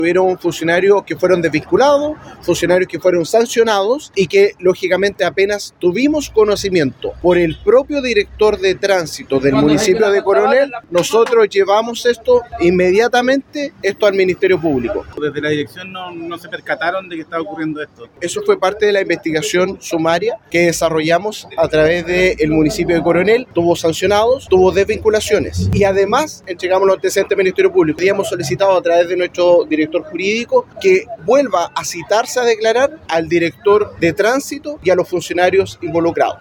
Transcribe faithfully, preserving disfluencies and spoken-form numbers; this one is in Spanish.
Hubieron funcionarios que fueron desvinculados, funcionarios que fueron sancionados y que lógicamente apenas tuvimos conocimiento por el propio director de tránsito del municipio de Coronel, nosotros llevamos esto inmediatamente esto al Ministerio Público. Desde la dirección no, no se percataron de que estaba ocurriendo esto. Eso fue parte de la investigación sumaria que desarrollamos a través del municipio de Coronel. Tuvo sancionados, tuvo desvinculaciones y además entregamos los antecedentes al Ministerio Público. Habíamos solicitado a través de nuestro director jurídico que vuelva a citarse a declarar al director de tránsito y a los funcionarios involucrados.